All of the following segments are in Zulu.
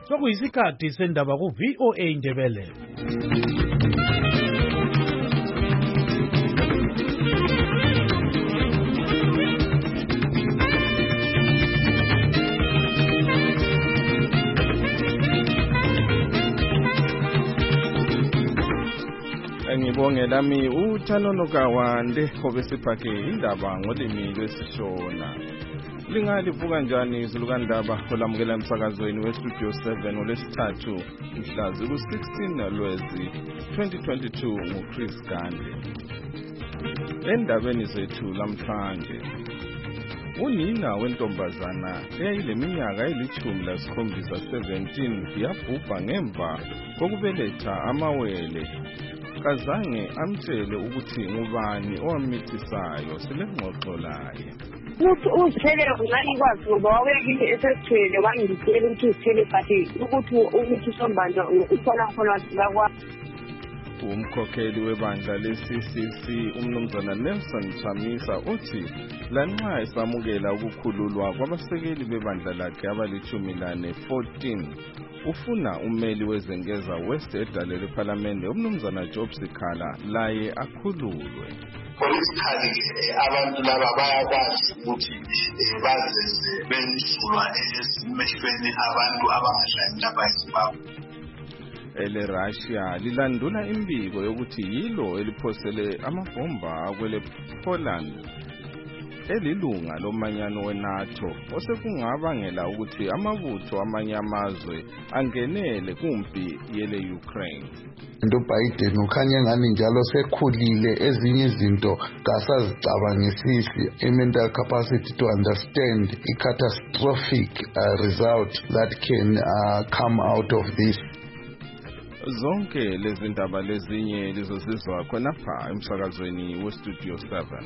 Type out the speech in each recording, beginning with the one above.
Sokuyisikhathi sendaba ku VOA Indebele. Ngibonge lami uThanono Kawande obesiphake indaba ngolimi lwesiShona. Lingalivuka njani izulukandaba olamukela emsakazweni weStudio 7 olesithathu mhla ziku-16 Lwezi 2022 nguChris Gande. Endabeni zethu lamhlanje, unina wentombazana eyayileminyaka eli-17 yabhubha ngemva kokubeletha amawele. Kazange amtshele ukuthi ngubani owamithisayo. Silengxoxo laye. Ukuthi uzithele ngayikwazi ngoba wawekile esesithele wangitshela ukuthi uzithele but ukuthi sombanda ukhona khona lakwa. Umkhokheli webandla le-CCC umnumzana Nelson Chamisa uthi lanxa esamukela ukukhululwa kwabasekeli bebandla lakhe abali-14 ufuna ummeli wezengeza West edale lephalamende umnumzana Job Sikhala laye akhululwe. Politically abantu laba bayakwazi ukuthi bazeze bensulwa emehlweni abantu abangahlali lapha eZimbabwe. Russia lilandula imbiko yokuthi yilo eliphosele amabhomba kwele Poland elilunga lomanyano weNATO osekungabangela ukuthi amabutho amanye amazwe angenele kumpi yele Ukraine. Biden ukhanya ngani njalo sekhulile ezinye izinto kasazicabangisisi mental capacity to understand a catastrophic result that can come out of this. Zonke lezi ndaba lezinye lizosizwa khonapha emsakazweni weStudio 7.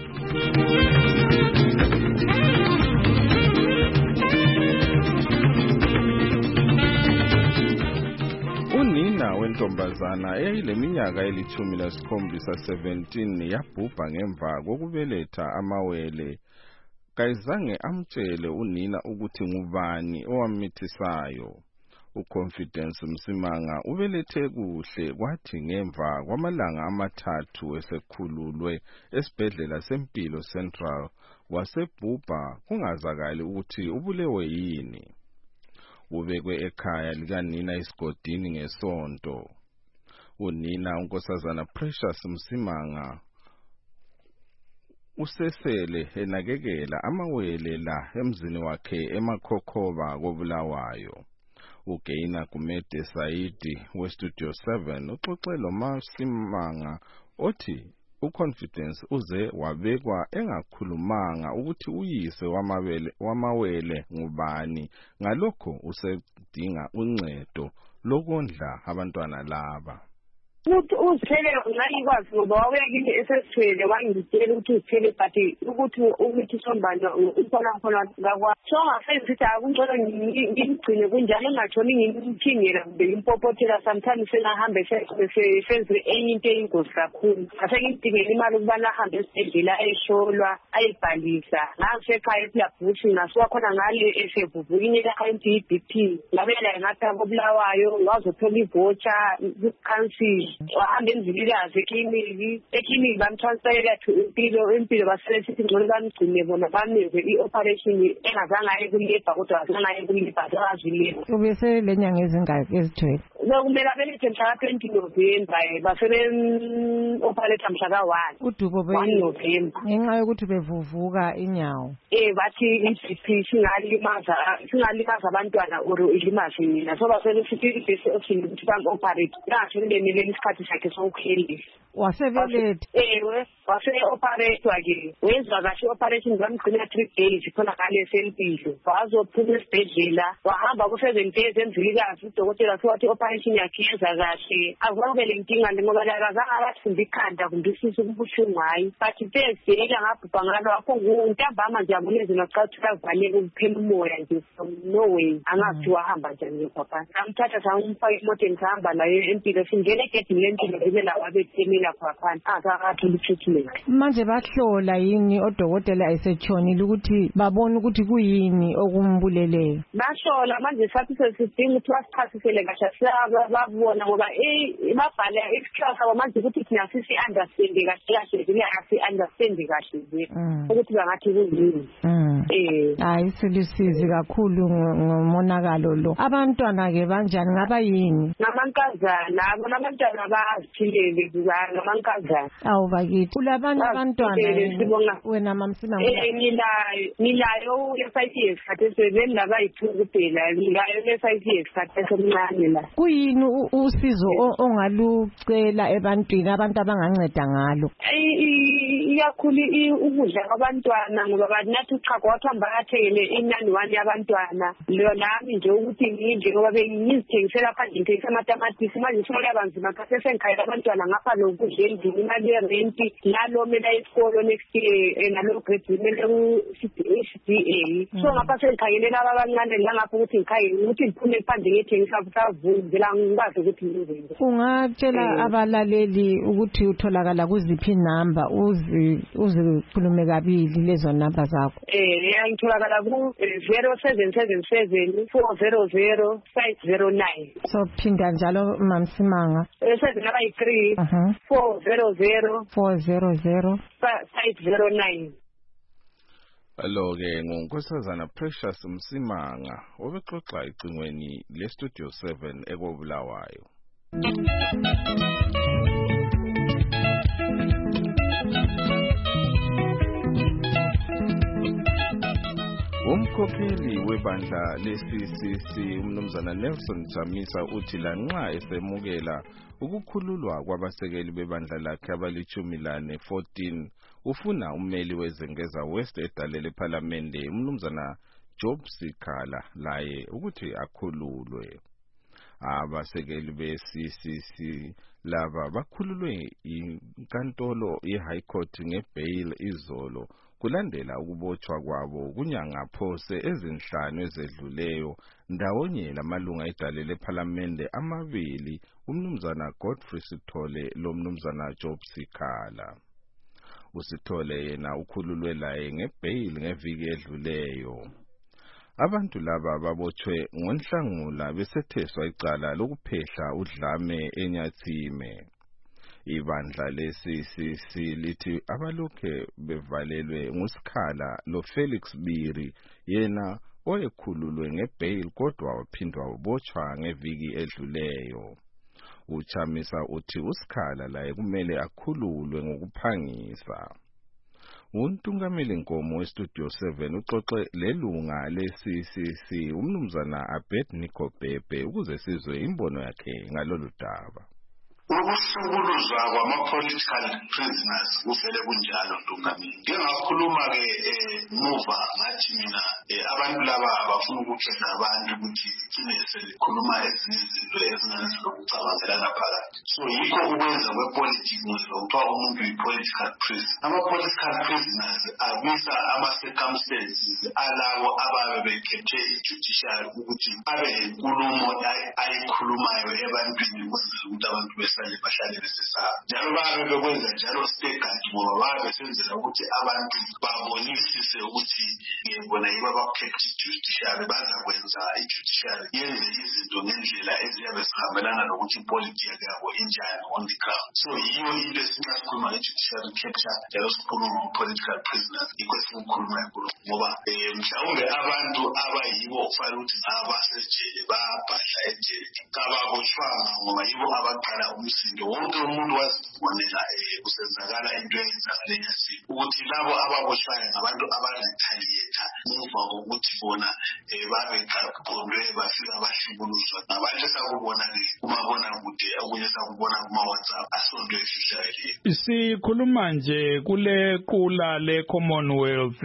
Unina wentombazana eyayileminyaka eli-17 yabhubha ngemva kokubeletha amawele. Kayizange amtshele unina ukuthi ngubani owamithisayo. uConfidence Msimanga ubelethe kuhle kwathi ngemva kwamalanga amathathu esekhululwe esibhedlela sempilo Central wasebhubha kungazakali ukuthi ubulewe yini. Ubekwe ekhaya likanina esigodini ngesonto. Unina unkosazana Precious Msimanga usesele enakekela amawele la emzini wakhe eMakhokhoba koBulawayo. Ugaina Kumede Saidi weStudio 7 uxoxe loMsimanga othi uConfidence uze wabekwa engakhulumanga ukuthi uyise wamawele ngubani, ngalokho usedinga uncedo lokondla abantwana laba. Ukuthi uzithele ngayikwazi ngoba wawekile esesithele wangitshela ukuthi uzithele but ukuthi sombanda ukhona khona lakwa. So ngafenza akungcono ngigcine kunjalo engatshoni ngimthingela kumbe impopothela sometimes sengahambe senze enye into eyingozi kakhulu. Ngase ngidingela imali ukubana ahambe esibhedlela ayisholwa ayibhalisa. Ngasekhaya ePlabush ngasuka khona ngale esevuvuka inyela account iBP. Ngabela ngathi koBulawayo ngazothola ivoucher council. Wahambe emzilikazi ekliniki bamtransferela to impilo basebesithi ngcono bamgcine bona bameze i-operation engazange aye kulebha kodwa azange kulebha azazilebha. Ubese lenyanga ezingaki ezithwele? Bekumele abelethe mhla ka-20 November basebe-operate mhla ka-1 November. Ngenxa yokuthi bevuvuka inyawo. Bathi i-GP singalimaza abantwana or ilimaze mina. So basebesithi i-best option ukuthi bam-operate. Ngasho kulemele isikhathi sakhe sokuphelisa. Wasebelethe? Wase-operate-wa-ke. Wenziwa kahle i-operation bamgcina 3 days khona ngale sempilo. Wazophuma esibhedlela wahamba ku-7 days emzilikazi udokotela wathi i-operation yakhe yenza kahle. Akubele inkinga ngoba akazange abathumba ikhanda kumbe isisu kubuhlungu hayi. But Thursday ngabhubha ngalo apho ntambama nje abulezi nocathi kavaleke ukuphela umoya nje no way angathi wahamba njani papa. Ngamthatha samfaka emotweni sahamba naye empilo singene ukuthi lempilo ibe lawa bethemela khona akatholi treatment. Manje bahlola yini odokotela esetshonile ukuthi babone ukuthi kuyini okumbuleleyo? Bahlola manje sathi sesidinga ukuthi basichasisele kahle siyababona ngoba babhala extra manje ukuthi thina sisi understand kahle thina asi understand kahle ukuthi bangathi kuyini. Hayi silisizi kakhulu ngomonakalo lo. Abantwana ke banjani ngaba yini? Ngamankazana abantwana abaziphilele ngamankazana. Awu bakithi kulabanye abantwana wena mamsima ngilayo le5 years kade sebelaba yi2 kuphela ngilayo le5 years kade somncane la. Kuyini usizo ongalucela ebantwini abantu abanganceda ngalo? Iyakhulu ukudla kwabantwana ngoba banathi uchago wathamba athele inani wani yabantwana lo nami nje ukuthi ngidle ngoba bengizithengisela phandle ngithengisa amatamatisi manje simoya banzima kase sengikhaya abantwana ngapha lokudla endlini imali yerent nalo mela isikolo next year nalo grade mele ku-CDA so ngapha sengikhayelela abancane la ngapha ukuthi ngikhayele ukuthi ngiphume phandle ngithengisa usavunzela ngikwazi ukuthi ngizenze. Ungatshela abalaleli ukuthi utholakala kuziphi number uzikhulume kabili lezo number zakho? Ngitholakala ku 0777 400 509. So phinda njalo mamsimanga 783 400 509. Alo ke ngonkosazana Precious Msimanga obexoxa icingweni le Studio 7 ekobulawayo. Umkhokheli webandla le-CCC umnumzana Nelson Chamisa uthi lanxa esemukela ukukhululwa kwabasekeli bebandla lakhe abali-14 ufuna ummeli wezengeza West edalele ePhalamende umnumzana Job Sikhala laye ukuthi akhululwe. Abasekeli be-CCC laba bakhululwe inkantolo ye-High Court ngebail izolo kulandela ukubotshwa kwabo kunyanga phose ezinhlanu ezedluleyo ndawonye lamalunga edalele ePhalamende amabili umnumzana Godfrey Sithole lo mnumzana Job Sikhala. Usithole yena ukhululwe laye ngebail ngeviki edluleyo. Abantu laba babotshwe ngoNhlangula besetheswa icala lokuphehla udlame eNyathime. Ibandla le-CCC lithi abalokhe bevalelwe nguSikhala lo Felix Biri yena oyekhululwe ngebail kodwa waphindwa wabotshwa ngeviki edluleyo. Uchamisa uthi uSikhala laye kumele akhululwe ngokuphangisa. Untungameli Nkomo weStudio 7 uxoxe lelunga le-CCC umnumzana Abednego Bhebhe ukuze sizwe imbono yakhe ngalolu daba. Ukusukuluzwa kwama-political prisoners kuvele kunjalo Ntungameli. Ngingakhuluma-ke muva ngathi mina abantu laba abafuna ukukhetha abantu ukuthi thine selikhuluma ezinye izinto ezingazilokucabangelana phakathi. So yikho ukwenza kwepolitiki ngizokuthiwa umuntu yi-political prisoner. Ama-political prisoners abisa ama-circumstances alabo ababe bekhethe i-judiciary ukuthi abe inkulumo ayikhulumayo ebantwini ukwenzela ukuthi abantu bahlale besesaba. Njalo babe bekwenza njalo stegant ngoba babe besenzela ukuthi abantu babonisise ukuthi ngibona yibo abakhethe i-judiciary bazakwenza i-judiciary yenze izinto ngendlela eziyabe zihambelana nokuthi ipolitiki yabo injani on the ground. So yiyo into esikhuluma nge-judiciary capture njalo sikhuluma ngo-political prisoners yikho esikhuluma inkulumo ngoba mhlawumbe abantu abayibo kufanele ukuthi ngabasejele babhadla ejele kababotshwanga ngoba yibo abaqala umsindo. Wonke umuntu wazibonela kusenzakala into eyenzakale enyasini ukuthi labo ababotshwayo ngabantu abaretaliator muva kokuthi bona babegaqondwe bafika bahlukuluzwa ngabantu esakubona-ke kumabonakude okunye sakubona kuma-WhatsApp asonto efihlayo. Sikhuluma nje kule qula le-Commonwealth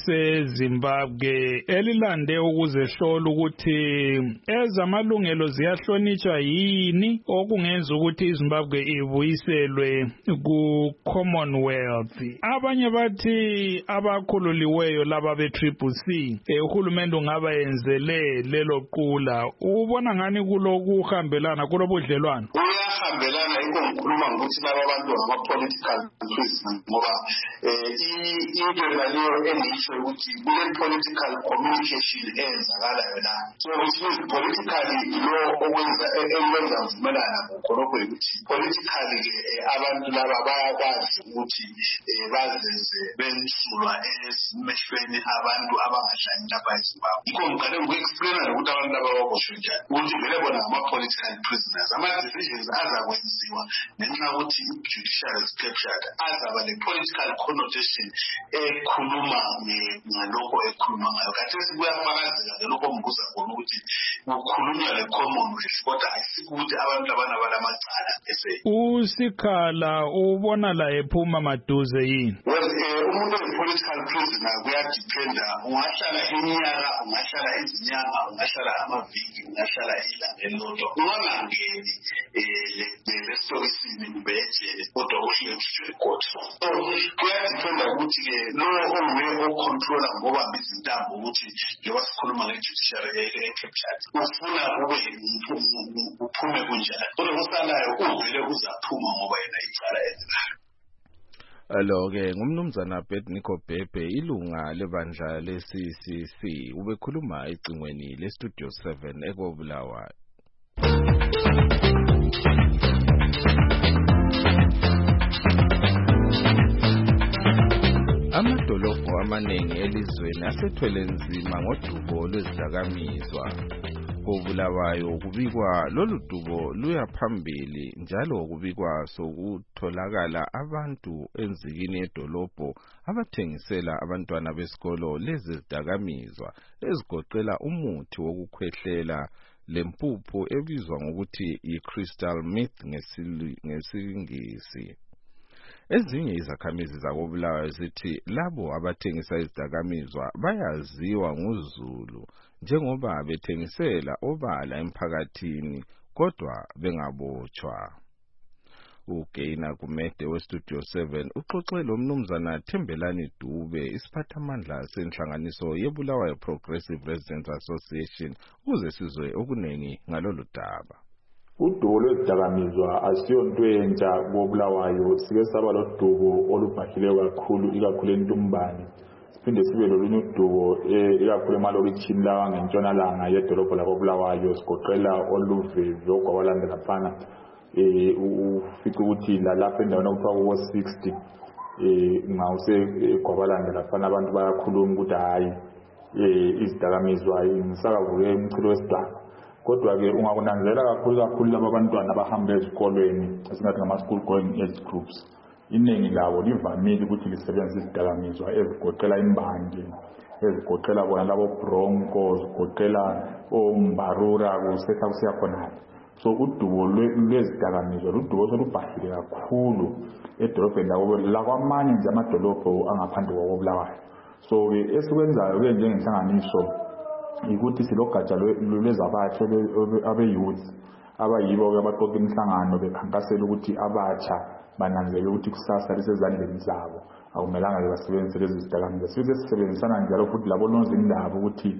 eliseZimbabwe elilande ukuzehlola ukuthi ezamalungelo ziyahlonitshwa yini okungenza ukuthi iZimbabwe ibuyiselwe ku-Commonwealth. Abanye bathi abakhululiweyo laba be-CCC uhulumende ungaba yenzele lelo qula. Ubona ngani kulokuhambelana kulobudlelwano? kuyahambelana inkongikhuluma ngokuthi laba abantu ngama-political prisoners ngoba into naleyo engiyisho ukuthi kule-political communication eyenzakalayo la. So which means politically lo ekwenza mvumelana khonokho ukuthi politically abantu laba bayakwazi ukuthi bazenze bensulwa emehlweni abantu abangahlali lapha eZimbabwe. Yikho ngiqale ngoku-explaina nokuthi abantu laba baboshwe njani ukuthi vele bona ngama-political prisoners. Ama-decisions azakwenziwa ngenxa yokuthi i-judiciary is captured azaba le-political connotation ekhuluma ngalokho ekhuluma ngayo. Khathesi kuyafakazeka ngalokho ombuza khona ukuthi kukhulunywa le-commonwealth kodwa ayisikho ukuthi abantu labana balamacala uSikhala ubona la ephuma maduze yini? Well, umuntu oyi-political prisoner kuyadiphenda, ungahlala iminyaka, ungahlala izinyanga, ungahlala amaviki, ungahlala ilanga elilodwa, ungangeni lesitokisini kumbe ejele kodwa uhlelishwe ecourt. So kuyadiphenda ukuthi-ke lo onguye ocontrola ngoba izintambo ukuthi njengoba sikhuluma nge-judiciary e-captured ufuna uphume kunjani kodwa kusalayo uvele uzaphuma ngoba yena icala elinayo. Alo-ke ngumnumzana Abednego Bhebhe, ilunga lebandla le-CCC, ubekhuluma ecingweni le-Studio 7 eKobulawayo. Amadolobho amaningi elizweni asethwele nzima ngodubo lwezidakamizwa. KoBulawayo kubikwa lolu dubo luya phambili njalo kubikwa sokutholakala abantu enzikini yedolobho abathengisela abantwana besikolo lezi zidakamizwa ezigoqela umuthi wokukhwehlela lempuphu ebizwa ngokuthi i-crystal meth ngesingisi. Ezinye izakhamizi zakoBulawayo zithi labo abathengisa izidakamizwa bayaziwa nguZulu njengoba bethengisela obala emphakathini kodwa bengabotshwa. uGaina Kumede weStudio 7 uxoxe lo mnumzana Thembelani Dube, isiphathamandla senhlanganiso yeBulawayo Progressive Residents Association, ukuze sizwe okunengi ngalolu daba. Udubo lwezidakamizwa asiyonto entsha koBulawayo, sike saba lodubo olubhahileyo ikakhulu eNtumbane. Siphinde sibe lolunye udubo ikakhulu emalokitshini lawa ngentshonalanga yedolobho lakoBulawayo, sigoqela oluVevi ogwabalanda laphana ufica ukuthi lapha endaweni okuthiwa kuwo-60 ngawusegwabalanda laphana abantu bayakhuluma ukuthi hayi izidakamizwa ngisakavuke umchilo wesidaba. Kodwa-ke ungakunanzelela kakhulu laba abantwana abahamba ezikolweni esingathi ngama-school going age groups, iningi labo livamile ukuthi lisebenzise izidakamizwa ezigoqela imbanje, ezigoqela bona labo Bronco, zigoqela oMbarura kusetha kusiya khonapho. So udubo lwezidakamizwa ludubo solubhahile kakhulu edolobheni lakwamanye nje amadolobho angaphandle koBulawayo. So esikwenzayo-ke njengenhlanganiso ukuthi silogatsha lwezabatsha abe-youth abayibo-ke abaqoqa imihlangano bekhankasela ukuthi abatsha bananzele ukuthi kusasa lisezandleni zabo, akumelanga basebenzise lezi zidakamizwa. Sibe sisebenzisana njalo futhi labo nozindaba ukuthi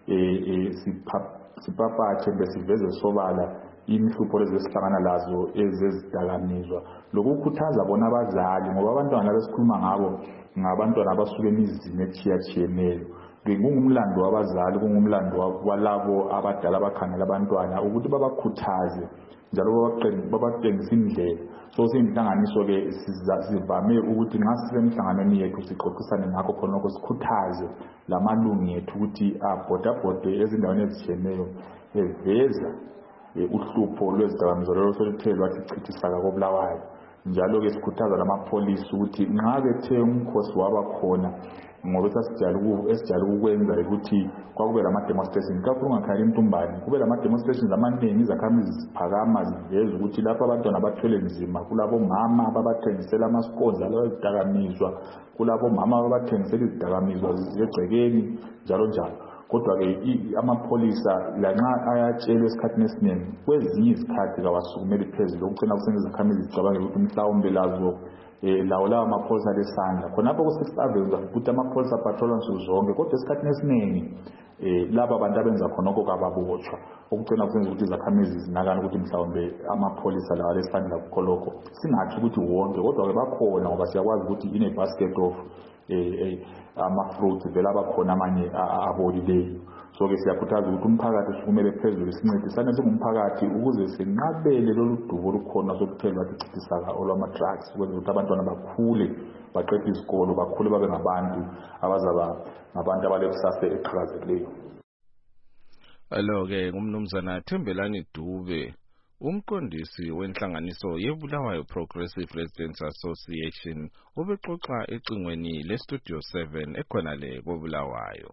sipapatshe besiveze sobala imhlupho lezi esihlangana lazo ezezidakamizwa, lokukhuthaza bona abazali ngoba abantwana besikhuluma ngabo ngabantwana abasuke emizini etshiyatshiyeneyo. Kungumlando wabazali, kungumlando walabo abadala abakhangela abantwana ukuthi babakhuthaze njalo babatshengise indlela. So siyinhlanganiso-ke sivame ukuthi nxa sisemhlanganweni yethu sixoxisane ngakho khonokho, sikhuthaze lamalungu ethu ukuthi abhodabhode ezindaweni ezitshiyeneyo eveza uhlupho lwezidakamizwa lolo soluthe lwathi chithisa koBulawayo. Njalo-ke sikhuthaza lamapholisi ukuthi nxa bethe umkhosi waba khona ngoba esijala ukwenza ukuthi kwakube lama-demonstrations kakhulu ngakhaya eNtumbane, kube lama-demonstrations amaningi, izakhamizi ziphakama ziveza ukuthi lapho abantwana bathwele nzima, kulabo mama ababathengisela amasikozi alo zidakamizwa, kulabo mama ababathengisela izidakamizwa egcekeni njalo njalo. Kodwa-ke amapholisa lanxa ayatshelwe esikhathini esiningi, kwezinye izikhathi kawasukumeli phezulu okucina kusenza izakhamizi zicabangele ukuthi mhlawumbe lawo lawa amapholisa lesandla khonapho ku-6th Avenue ukuthi amapholisa patrola nsuku zonke, kodwa esikhathini esiningi laba abantu abenza khonokho kababotshwa. okugcina kusenza ukuthi izakhamizi zinakane ukuthi mhlawumbe amapholisa lawa lesandla kukho lokho. Singathi ukuthi wonke, kodwa-ke bakhona ngoba siyakwazi ukuthi in a basket of ama-fruits vele abakhona amanye abolileyo. So-ke siyakhuthaza ukuthi umphakathi sukumele phezulu sincedisane singumphakathi ukuze sinqabele lolu dubo olukhona sokuthelwa ichithisa olwama-drugs, ukwenzela ukuthi abantwana bakhule baqede isikolo bakhule babe ngabantu abazaba ngabantu abalekusasa eqhakazekileyo. Alo-ke ngumnumzana Thembelani Dube, umqondisi wenhlanganiso yeBulawayo Progressive Residents Association, ubexoxa ecingweni leStudio 7 ekhonale koBulawayo.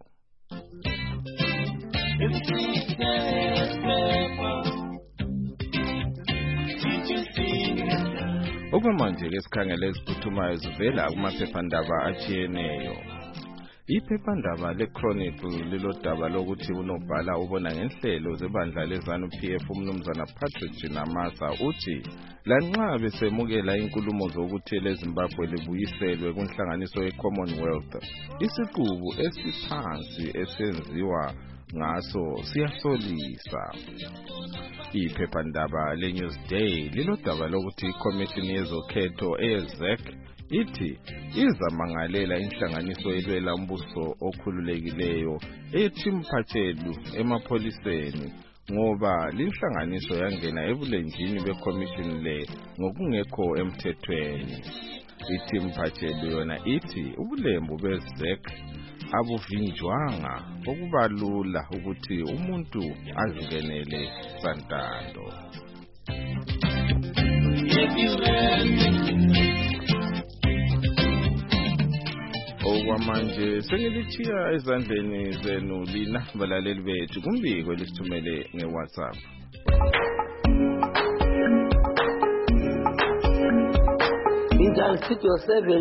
Okwamanje ke sikhangele eziphuthumayo zivela kumaphephandaba atshiyeneyo. Iphephandaba leChronicle lilodaba lokuthi unobhala ubona ngenhlelo zebandla leZANU-PF umnumzana Patrick Jinamasa uthi lanxa besemukela inkulumo zokuthi leZimbabwe libuyiselwe kunhlanganiso yeCommonwealth, isiqubu esiphansi esenziwa ngaso siyasolisa. Iphephandaba leNewsday lilodaba lokuthi iCommission yezokhetho eZEC ithi izamangalela inhlanganiso elwela umbuso okhululekileyo ethi Mphatshelu emapholiseni ngoba linhlanganiso yangena ebulenjini beCommission le ngokungekho emthethweni. Ithi Mphatshelu yona ithi ubulembu beZEC abuvinjwanga okubalula ukuthi umuntu azingenele santando. Okwamanje sengilithiya ezandleni zenu lina balaleli bethu kumbiko elisithumele ngeWhatsApp. Studio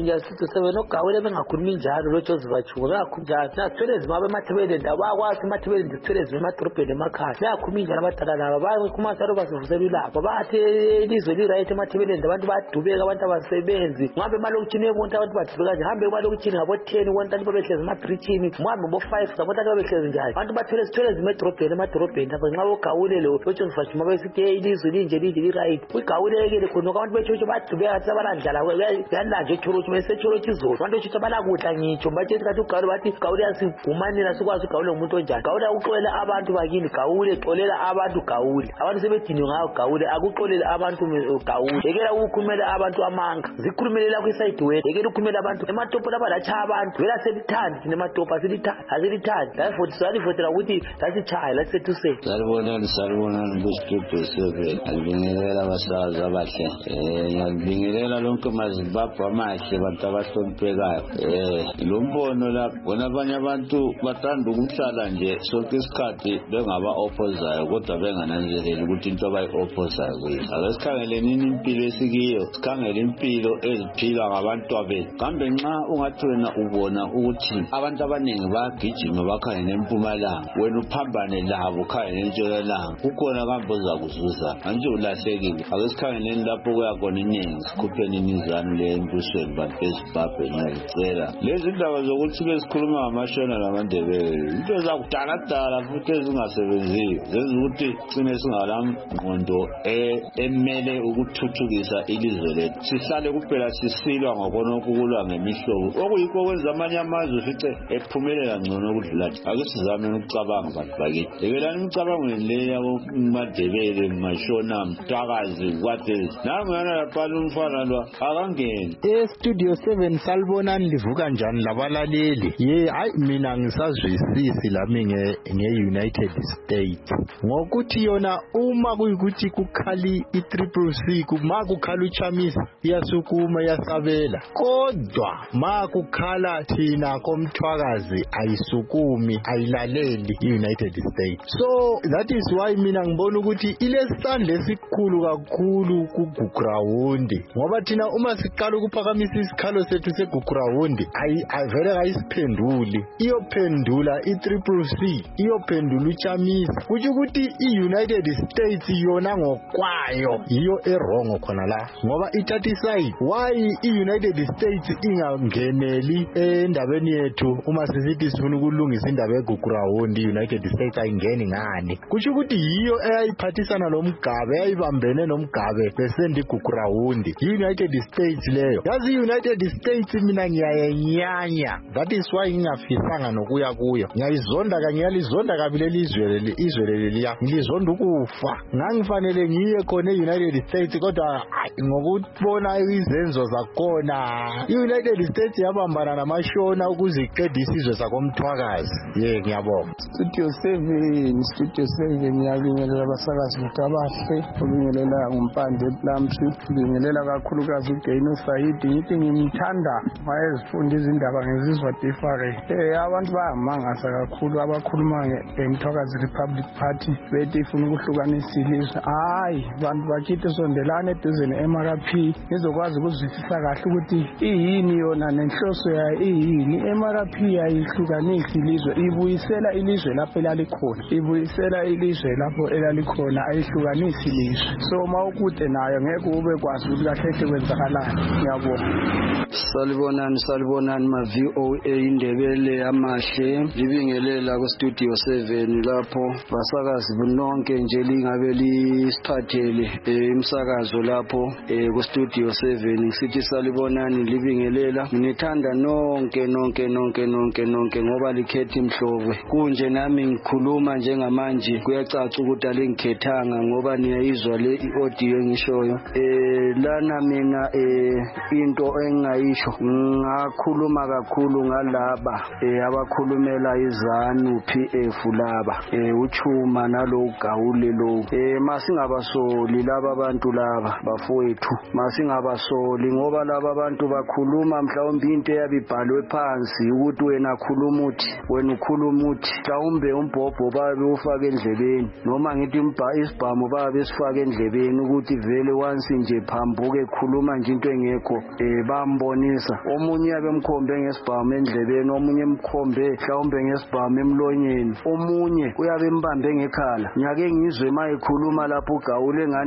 7 ogawule bengakhulumi njalo lo Joseph Chunga ngakhunjana nathwele zimabe emathebeni ndabakwazi emathebeni ndithwele zima emadrobheni emakhaya nakhulumi njalo abadala laba bakumasalo basivusela ilapha bathi ilizwe li-right emathebeni ndabantu badubeka abantu abasebenzi ngabe emalokitshini ebonke abantu badubeka nje hambe emalokitshini ngabo 10 wonke abantu behlezi emabridgini mhambe bo 5 ngabo abantu behlezi njalo abantu bathwele zima emadrobheni lapha nxa ogawule lo Joseph Chunga besithi ilizwe linje li-right ugawulekile khona abantu bechocho badubeka sabalandlala yalanje chorochi bese chorochi izolo abantu chicha balakudla ngitsho bathi kathi ugawule bathi gawule asigumanira sikwazi ugawule umuntu onjani gawule uxolela abantu bakini gawule xolela abantu gawule abantu sebedinwe ngayo gawule akuxolele abantu gawule ekela ukukhumela abantu amanga zikhulumelela ku side way ekela ukukhumela abantu ematopo lapha lacha abantu vela selithandi nematopo asilithandi la votera ukuthi lasichaya lasetuse salibona kustudio 7 alibingelela abasazi abahle ngiyabingelela lonke Zimbabwe amahle abantu abahloniphekayo lo mbono lapho bona abanye abantu bathanda ukuhlala nje sonke isikhathi bengaba opposayo kodwa bengananzeleli ukuthi into abayi-opposayo kuyo akesikhangeleni impilo esikiyo sikhangele impilo eziphilwa ngabantu abethu kambe nxa ungathi wena ubona ukuthi abantu abaningi bayagijima bakhangele empumalanga wena uphambane labo ukhangele entshonalanga kukhona kambe ozakuzuza manje ulahlekile akesikhangeleni lapho kuyakhona iningi sikhupheni imizamo lembusweni bantu eZimbabwe ngiyacela lezi ndaba zokuthi besikhuluma ngamashona namandebele into zakudala futhi ezingasebenziyo zenza ukuthi sine singalamngqondo emele ukuthuthukisa ilizwe lethu sihlale kuphela sisilwa ngokonokulwa ngemihlobo okuyikho okwenza amanye amazwe fice ephumelela ngcono ukudlula ake sizame ukucabanga bantu bakithi ekelani imicabangweni le yabomadebele mashona mtwakazi kwathi nangana lapha umfana lo akangeni Studio 7 salibonani livuka njani labalaleli hayi mina ngisazwisisi lami nge-United States ngokuthi yona uma kuyikuthi kukhali i-CCC kuma kukhala uChamisa iyasukuma iyasabela kodwa ma kukhala thina komthwakazi ayisukumi ayilaleli i-United States so that is why mina ngibona ukuthi ilesandla esikhulu kakhulu kuground ngoba thina uma siqala ukuphakamisa isikhalo sethu segugurawundi vele ayisiphenduli, iyophendula i-CCC, iyophendula uChamisa. Kutsho ukuthi i-United States yona ngokwayo yiyo erongo khona la, ngoba ithatha iside. Why i-United States ingangeneli endabeni yethu uma sisithi sifuna ukulungisa indaba yegugurawundi? I-United States ayingeni ngani? Kutsho ukuthi yiyo eyayiphathisana lomgabe, eyayibambene nomgabe besenda igugurawundi. I-United States leyo. Yazi i-United States mina ngiyayenyanya. That is why ngingafisanga nokuya kuyo. Ngiyayizonda ngiyalizonda kabili izwe leliya. Ngilizonda ukufa. Ngangifanele ngiye khona e-United States kodwa ngokubona izenzo zakhona i-United States yabambana namashona ukuze iqede isizwe sakomthwakazi. Ngiyabonga. Studio 7 ngiyabingelela abasakazi abahle, ubingelela ngumpande Lamsi, ubingelela kakhulukazi uGaino Saidi. Ngithi ngimthanda wayezifunda izindaba ngezizwa different. Abantu bayamangasa kakhulu abakhuluma ngeMthwakazi Republic Party bethi ifuna ukuhlukanisa ilizwe. Hayi, bantu bakithi sondelane eduze ne-MRP ngizokwazi ukuzwisisa kahle ukuthi iyini yona nenhloso yayo iyini. I-MRP ayihlukanisi ilizwe, ibuyisela ilizwe lapho elalikhona, ibuyisela ilizwe lapho elalikhona, ayihlukanisi ilizwe. So mawukude nayo ngeke ube kwazi ukuthi kahle kwenzakalani. Ngiyabonga. Salibonani ma VOA Indebele amahle, libingelela ku Studio 7 lapho basakazi bonke nje lingabe lisiphathele imsakazo lapho ku Studio 7. Sithi salibonani libingelela, nginithanda nonke ngoba likhetha imhlobo kunje. Nami ngikhuluma njengamanje kuyacaca ukuthi alingikhethanga ngoba niyayizwa le audio engishoyo. Lana mina into engayisho ngakhuluma kakhulu ngalaba abakhulumela izanu PF laba uChuma nalo Gawule lo. Masingabasoli laba abantu laba bafowethu, masingabasoli ngoba laba abantu bakhuluma mhlawumbe into eyabibhalwe phansi ukuthi wena khuluma uthi, wena ukhuluma uthi, mhlawumbe umbhobho babe ufake endlebeni noma ngithi isibhamu babe sifake endlebeni ukuthi vele once nje phambuke khuluma nje into engekho. Bambonisa omunye yabe mkhombe ngesibhamu endlebeni, omunye mkhombe mhlawumbe ngesibhamu emlonyeni, omunye uyabe mbambe ngekhala. Nyake ngizwe mayikhuluma lapho uGawule ngani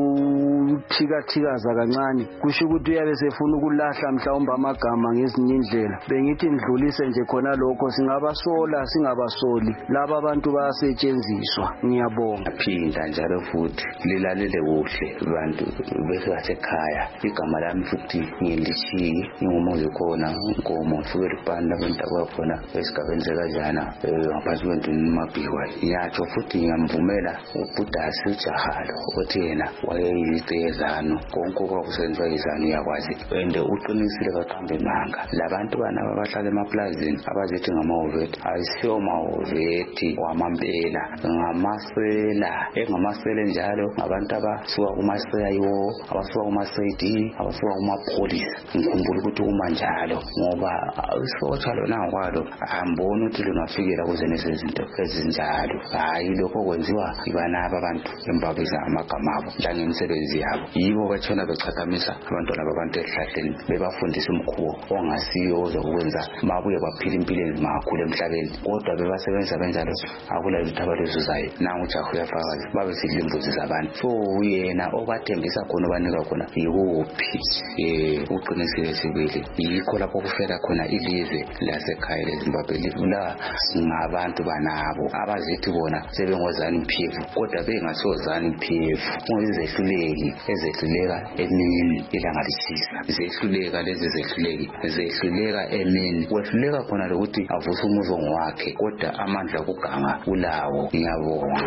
unokuthikathikaza kancane, kusho ukuthi uyabe sefuna ukulahla mhlawumbe amagama ngezinye indlela. Bengithi ndlulise nje khona lokho, singabasola singabasoli laba abantu bayasetshenziswa. Ngiyabonga. Phinda njalo futhi lilalele kuhle abantu besasekhaya. Igama lami futhi ngilishi ngomuzi khona Nkomo futhi banda abantu abakhona esigabeni sekajana ngaphansi kwenduni Mabhiwa. Ngiyatsho futhi ngiyamvumela uBudasi uJahalo ukuthi yena wayeyizezano konke okwakusenziwa izanu yakwazi ende uqinisile kaQambe Manga. Labantu bana abahlala emaplazini abazithi ngamahovethi ayisiyo mahovethi wamampela, ngamasela engamasela njalo abantu abasuka kumasayo, abasuka kumasayidi, abasuka kumapolice. Ngikhumbula ukuthi uma njalo ngoba isotsha lona kwalo ambona ukuthi lungafikela kuzene izinto ezinjalo. Hayi lokho kwenziwa ibanaba abantu embabiza amagama abo njengemisebenzi yabo. Yibo batshona bechathamisa abantwana babantu ehlahleni bebafundisa umkhubo ongasiyo ozokwenza mabuye baphila impilo ezimakhulu emhlabeni. Kodwa bebasebenza benjalo akula lutho abaluzuzayo. Nangu uJahu uyafakaza babe sidlimbuzi zabantu. So yena obathembisa khona banika khona yiwuphi uqinisile sibili. Yikho lapho kufela khona ilizwe lasekhaya leZimbabwe livula ngabantu banabo abazithi bona sebengozani PF kodwa bengasozani PF. Ngoyizehluleki ezehluleka emini ilanga lishisa, zehluleka lezi zehluleka emini, wehluleka khona lokuthi avuse umuzo wakhe kodwa amandla okuganga ulawo. Ngiyabonga.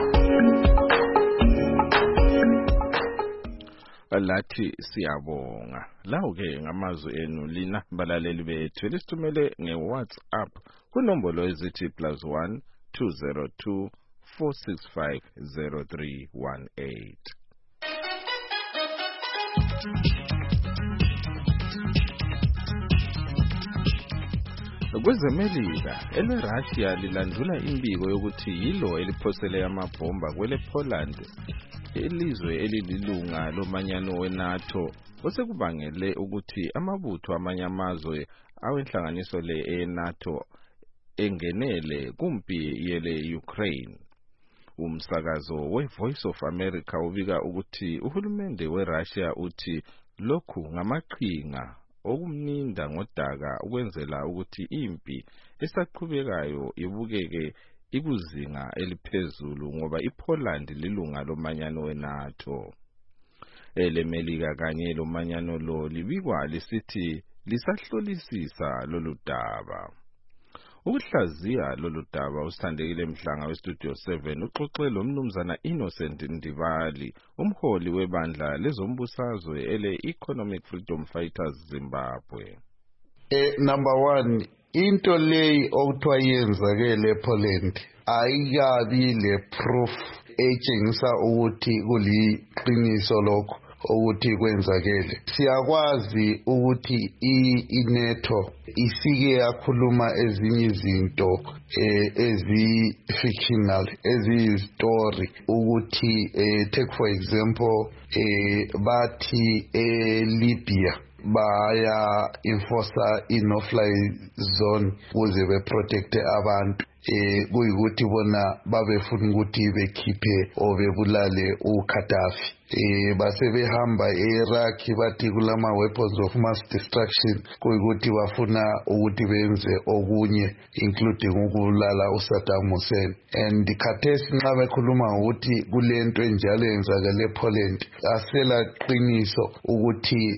Lathi siyabonga. Lawo-ke ngamazwi enu lina balaleli bethu lisithumele nge-WhatsApp kunombolo ezithi +1 202 465 0318. Kwezemelika eleRussia lilandula imbiko yokuthi yilo eliphosele amabhomba kwele Poland ilizwe elililunga lomanyano weNATO osekubangele ukuthi amabutho amanye amazwe awenhlanganiso le eNATO engenele kumpi yele Ukraine. Umsakazo weVoice of America ubika ukuthi uhulumende weRussia uthi lokhu ngamaqhinga okumninda ngodaka ukwenzela ukuthi impi esaqhubekayo ibukeke ikuzinga eliphezulu ngoba iPoland lilunga lomanyano weNATO. EleMelika kanye lomanyano lo libikwa lisithi lisahlolisisa lolu daba. Ukuhlaziya lolu daba usithandekile Mhlanga weStudio 7 uxoxe lo mnumzana Innocent Ndivali, umholi webandla lezombusazwe ele Economic Freedom Fighters Zimbabwe. Number 1, into leyi okuthiwa yenzakele ePoland ayikabi le proof etshengisa ukuthi kuliqiniso lokho ukuthi kwenzakele. Siyakwazi ukuthi iNATO isike yakhuluma ezinye izinto ezi-fictional, ezi-story ukuthi take for example bathi eLibya baya enforce i-no-fly zone ukuze beprotecte abantu. Kuyikuthi bona babefuna ukuthi bekhiphe or bebulale uGaddafi. Basebehamba eIraq bathi kulama weapons of mass destruction, kuyikuthi bafuna ukuthi benze okunye including ukulala uSaddam Hussein. And khathesi nxa bekhuluma ukuthi kulento enjalo yenzakele ePoland asela qiniso ukuthi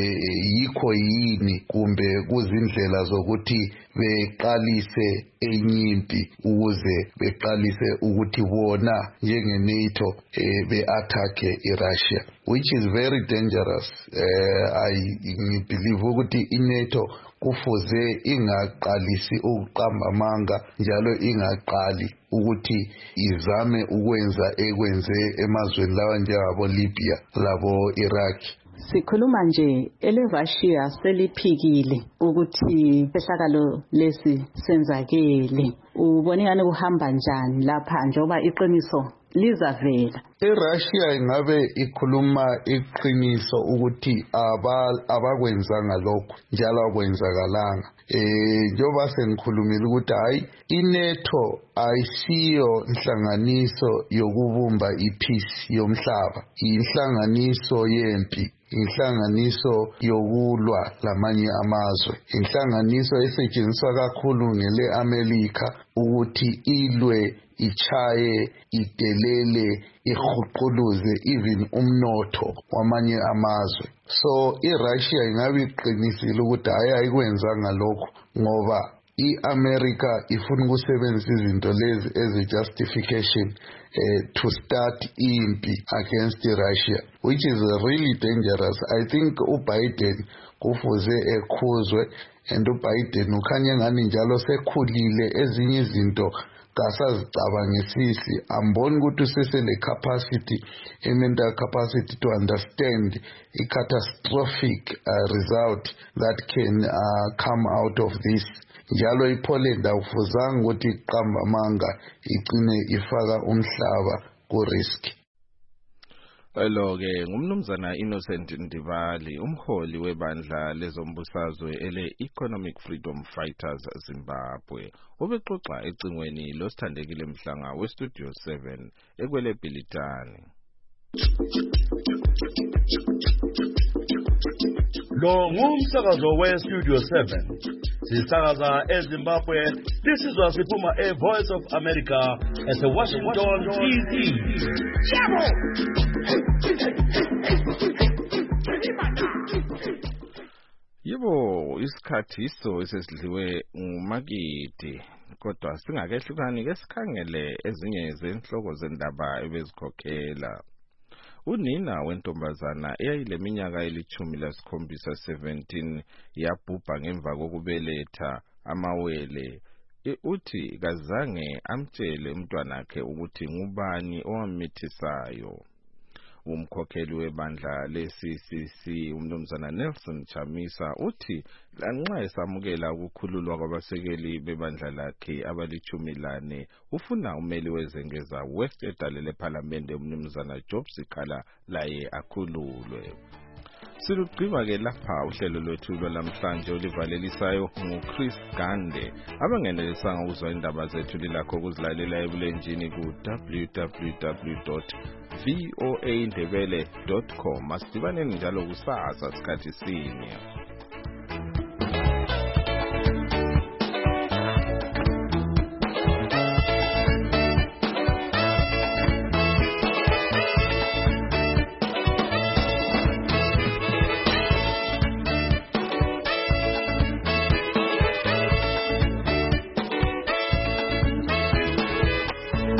yikho yini kumbe kuzindlela zokuthi beqalise enyimpi ukuze beqalise ukuthi bona njenge-NATO be-attack Russia, which is very dangerous. I believe ukuthi iNATO kufuze ingaqalisi ukuqamba amanga njalo ingaqali ukuthi izame ukwenza ekwenze emazweni lawa njengabo Libya labo Iraq. Sikhuluma nje eleRussia seliphikile ukuthi sehlakalo lesi senzakele. Ubonekane kuhamba njani lapha njoba iqiniso lizavela? iRussia ingabe ikhuluma iqiniso ukuthi abakwenzanga lokho njalo akwenzakalanga. Njoba sengikhulumile ukuthi hayi iNATO ayisiyo inhlanganiso yokubumba ipeace yomhlaba, inhlanganiso yempi, inhlanganiso yokulwa lamanye amazwe, inhlanganiso esetshenziswa kakhulu ngele America ukuthi ilwe ichaye idelele ihuquluze even umnotho wamanye amazwe. So iRussia ingabe iqinisile ukuthi hayi ayikwenzanga lokho ngoba iAmerica ifuna ukusebenzisa izinto lezi as a justification to start impi against Russia, which is really dangerous. I think uBiden kufuze ekhuzwe, and uBiden ukhanya ngani njalo sekhulile ezinye izinto kasazicabangisisi. Amboni ukuthi usesele capacity, mental capacity to understand a catastrophic result that can come out of this. Njalo iPoland awufuzanga ukuthi iqamba amanga igcine ifaka umhlaba ku risk. Lo-ke ngumnumzana Innocent Ndivali, umholi webandla lezombusazwe ele Economic Freedom Fighters Zimbabwe, obexoxa ecingweni losithandekile Mhlanga weStudio 7 ekwele Bhilitani. Lo ngumsakazo weStudio 7. Sisakaza eZimbabwe. This is wasiphuma Voice of America at Washington DC. Yebo isikhathi iso esesidliwe ngumakiti, kodwa singakehlukani ke sikhangele ezinye zenhloko zendaba ebezikhokhela. Unina wentombazana eyayileminyaka eli-17 yabhubha ngemva kokubeletha amawele. Uthi kazange amtshele umntwanakhe ukuthi ngubani owamithisayo. Umkhokheli webandla le-CCC umnumzana Nelson Chamisa uthi lanxa esamukela ukukhululwa kwabasekeli bebandla lakhe abali-14 ufuna umeli wezengeza West edale lePhalamende umnumzana Job Sikhala laye akhululwe. Silugqiba-ke lapha uhlelo lwethu lwalamhlanje olivalelisayo nguChris Gande. Abangenelisanga ukuzwa indaba zethu lilakho ukuzilalela ebulenjini ku www.voaindebele.com. Asidibaneni njalo kusasa sikhathi sinye.